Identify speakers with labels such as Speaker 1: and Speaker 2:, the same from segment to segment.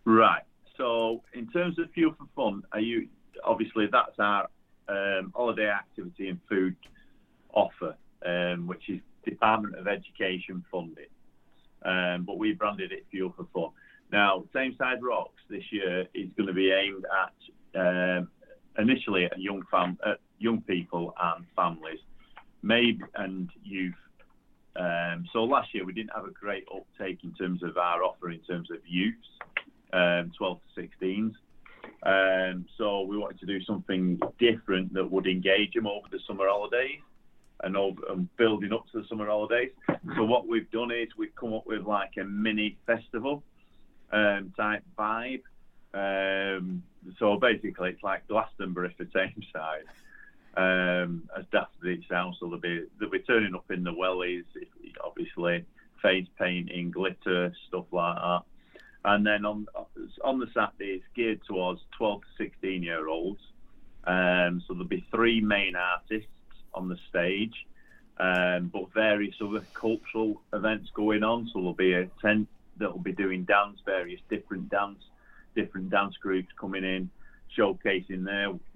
Speaker 1: Right. So in terms of Fuel for Fun, are you obviously that's our holiday activity and food offer, which is Department of Education funded. But we branded it Fuel for Fun. Now, Same Side Rocks this year is going to be aimed at initially at young people and families, maybe and youth. So last year we didn't have a great uptake in terms of our offer in terms of youths, 12 to 16s. So we wanted to do something different that would engage them over the summer holidays and building up to the summer holidays. So what we've done is we've come up with like a mini festival type vibe. So basically it's like Glastonbury for Tameside. As daft as it sounds, so they'll be turning up in the wellies, obviously face painting, glitter, stuff like that. And then on the Saturday, it's geared towards 12 to 16-year-olds. So there'll be three main artists on the stage, but various other cultural events going on. So there'll be a tent that'll be doing various different dance groups coming in, showcasing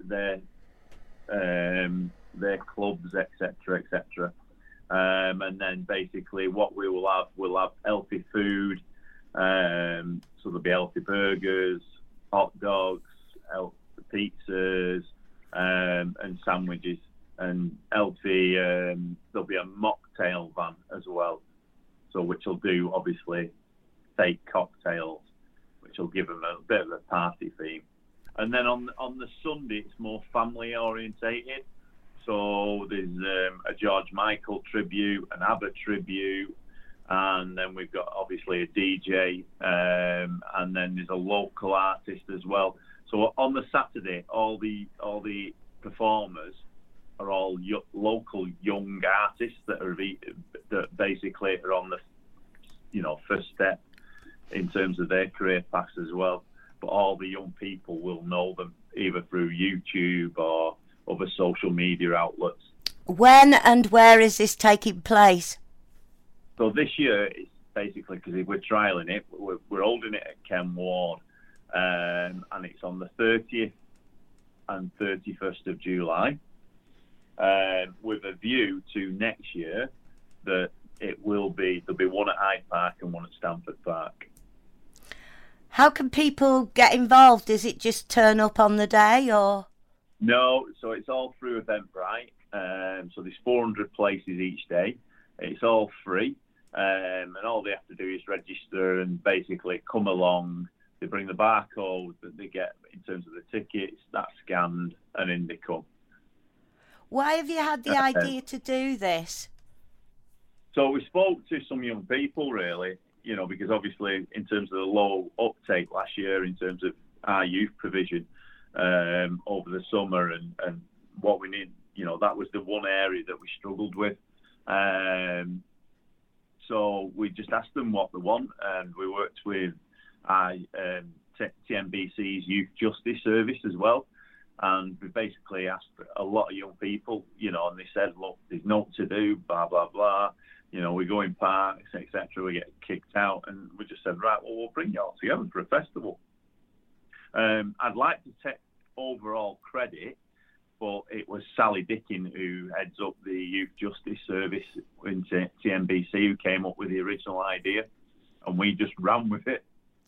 Speaker 1: their clubs, etc., etc. And then basically what we'll have healthy food. So there'll be healthy burgers, hot dogs, healthy pizzas, and sandwiches, and healthy. There'll be a mocktail van as well, so which will do obviously fake cocktails, which will give them a bit of a party theme. And then on the Sunday, it's more family orientated. So there's a George Michael tribute, an ABBA tribute, and then we've got obviously a DJ, and then there's a local artist as well. So on the Saturday, all the performers are all local young artists that basically are on the first step in terms of their career paths as well. But all the young people will know them either through YouTube or other social media outlets.
Speaker 2: When and where is this taking place?
Speaker 1: So this year, it's basically because we're trialling it, we're holding it at Ken Ward, and it's on the 30th and 31st of July, with a view to next year that there'll be one at Hyde Park and one at Stamford Park.
Speaker 2: How can people get involved? Is it just turn up on the day, or?
Speaker 1: No, so it's all through Eventbrite. So there's 400 places each day. It's all free, and all they have to do is register and basically come along. They bring the barcode that they get in terms of the tickets, that's scanned, and in they come.
Speaker 2: Why have you had the idea to do this?
Speaker 1: So we spoke to some young people, really, because obviously in terms of the low uptake last year in terms of our youth provision over the summer and what we need, that was the one area that we struggled with. So we just asked them what they want, and we worked with TNBC's Youth Justice Service as well. And we basically asked a lot of young people, and they said, look, there's nothing to do, blah, blah, blah. We go in parks, etc. We get kicked out, and we just said, right, well, we'll bring you all together for a festival. I'd like to take overall credit, but it was Sally Dickin, who heads up the Youth Justice Service in TNBC, who came up with the original idea, and we just ran with it.